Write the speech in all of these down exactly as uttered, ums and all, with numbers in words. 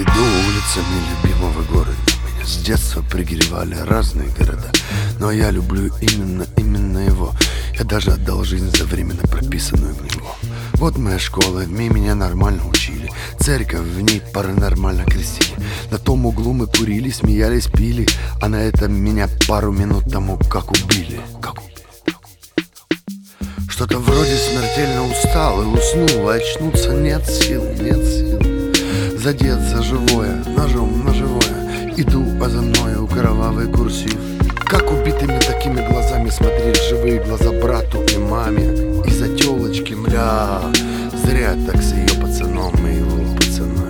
иду улицами любимого города. Меня с детства пригревали разные города, но я люблю именно, именно его. Я даже отдал жизнь за временно прописанную в него. Вот моя школа, в ней меня нормально учили. Церковь, в ней паранормально крестили. На том углу мы курили, смеялись, пили, а на этом меня пару минут тому как убили. Как убили. Что-то вроде смертельно устал и уснул, а очнуться нет сил, нет сил. Задет за живое, ножом на живое. Иду, а за мною кровавый курсив. Как убитыми такими глазами смотреть в живые глаза брату и маме? Из-за телочки, мля, зря так с ее пацаном и его пацанами.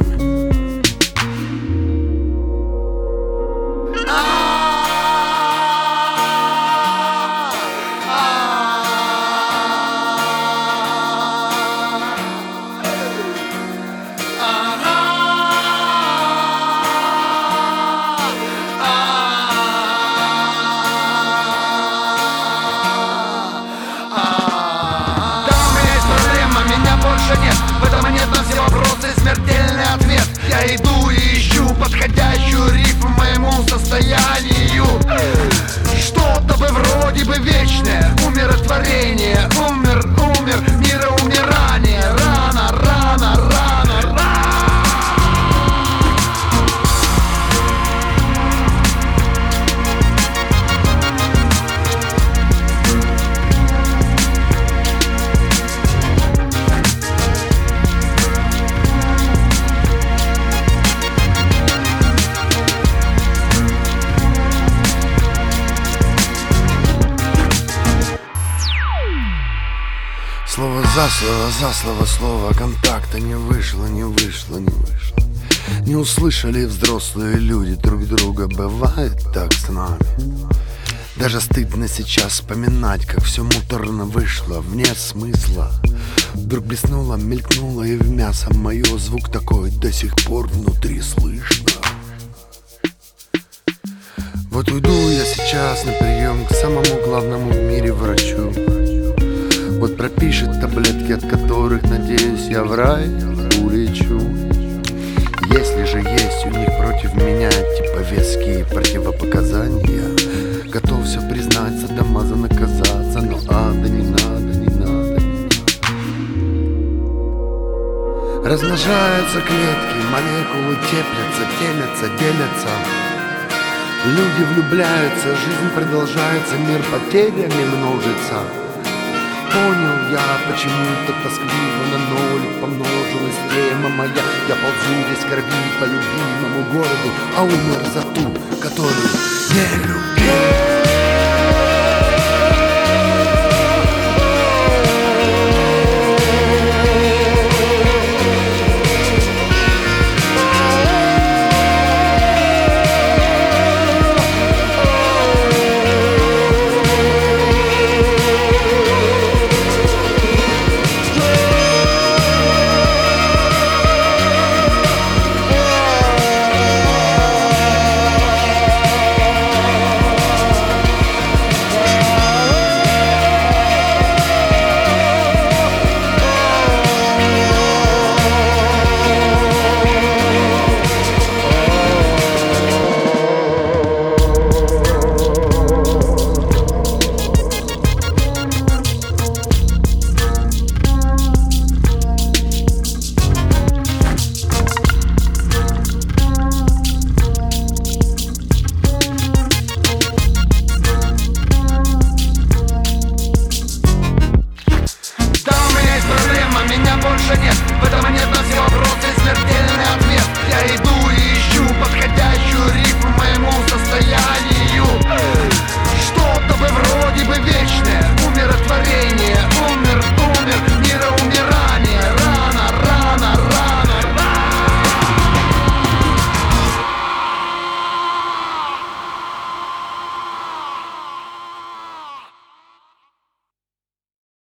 Нет, в этом нет на все вопросы смертельный ответ. Я иду и ищу подходящую рифму моему состоянию. Что-то бы вроде бы вечное, умиротворение. Умер, умер, мироумирание. Рано, рано, рано, рано. Слово за слово, за слово, слово контакта не вышло, не вышло, не вышло. Не услышали взрослые люди друг друга, бывает так с нами. Даже стыдно сейчас вспоминать, как все муторно вышло, вне смысла. Вдруг блеснуло, мелькнуло и в мясо мое звук такой до сих пор внутри слышно. Вот уйду я сейчас на прием к самому главному в мире врачу. Вот пропишет таблетки, от которых, надеюсь, я в рай улечу. Если же есть у них против меня типа веские противопоказания, готов все признать, садомаза наказаться, но ада не надо, не надо, не надо. Размножаются клетки, молекулы теплятся, телятся, делятся. Люди влюбляются, жизнь продолжается, мир потерями множится. Понял я, почему-то тоскливо на ноль помножилась тема моя. Я ползу весь крови по любимому городу, а умер за ту, которую не любил.